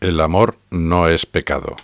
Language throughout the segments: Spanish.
El amor no es pecado.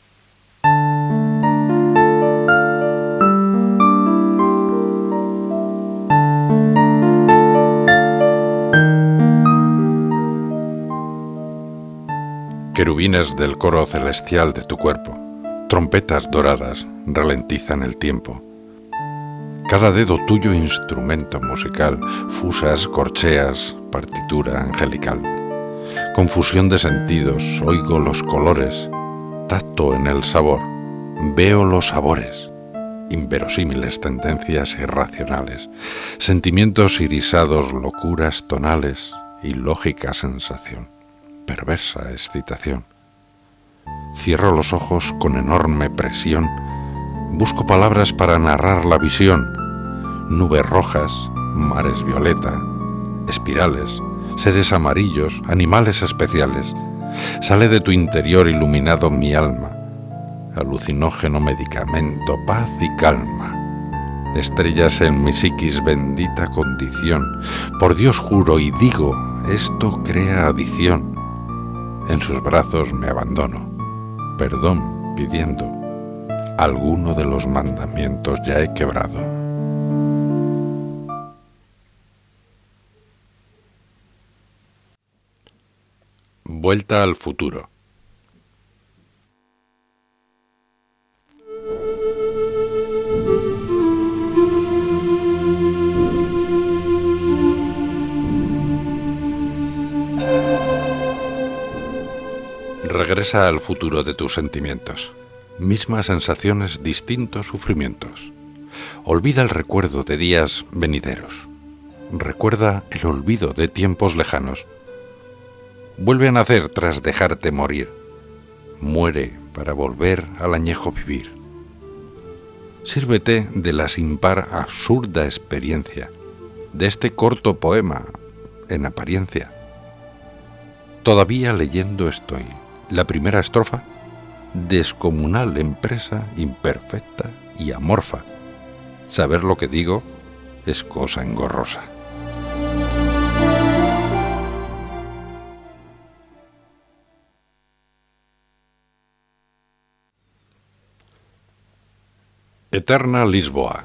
Querubines del coro celestial de tu cuerpo, trompetas doradas ralentizan el tiempo. Cada dedo tuyo instrumento musical, fusas, corcheas, partitura angelical. Confusión de sentidos, oigo los colores, tacto en el sabor, veo los sabores, inverosímiles tendencias irracionales, sentimientos irisados, locuras tonales, ilógica sensación, perversa excitación. Cierro los ojos con enorme presión, busco palabras para narrar la visión, nubes rojas, mares violeta, espirales, seres amarillos, animales especiales. Sale de tu interior iluminado mi alma, alucinógeno medicamento, paz y calma. Estrellas en mi psiquis, bendita condición. Por Dios juro y digo, esto crea adicción. En sus brazos me abandono, perdón pidiendo. Alguno de los mandamientos ya he quebrado. Vuelta al futuro. Regresa al futuro de tus sentimientos. Mismas sensaciones, distintos sufrimientos. Olvida el recuerdo de días venideros. Recuerda el olvido de tiempos lejanos. Vuelve a nacer tras dejarte morir. Muere para volver al añejo vivir. Sírvete de la sin par absurda experiencia, de este corto poema, en apariencia. Todavía leyendo estoy. La primera estrofa, descomunal empresa, imperfecta y amorfa. Saber lo que digo es cosa engorrosa. Eterna Lisboa.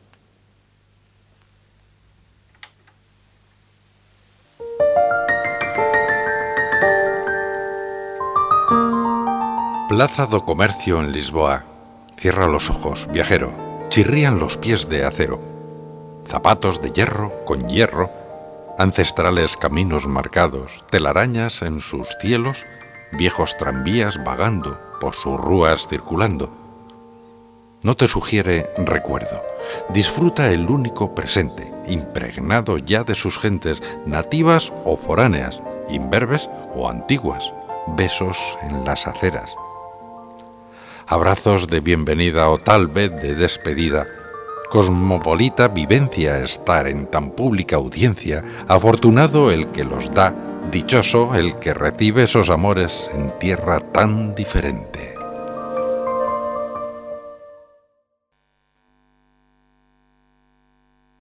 Plaza do Comercio en Lisboa. Cierra los ojos, viajero. Chirrían los pies de acero. Zapatos de hierro con hierro. Ancestrales caminos marcados. Telarañas en sus cielos. Viejos tranvías vagando, por sus rúas circulando. No te sugiere recuerdo. Disfruta el único presente, impregnado ya de sus gentes, nativas o foráneas, imberbes o antiguas. Besos en las aceras. Abrazos de bienvenida o tal vez de despedida. Cosmopolita vivencia estar en tan pública audiencia. Afortunado el que los da, dichoso el que recibe esos amores en tierra tan diferente.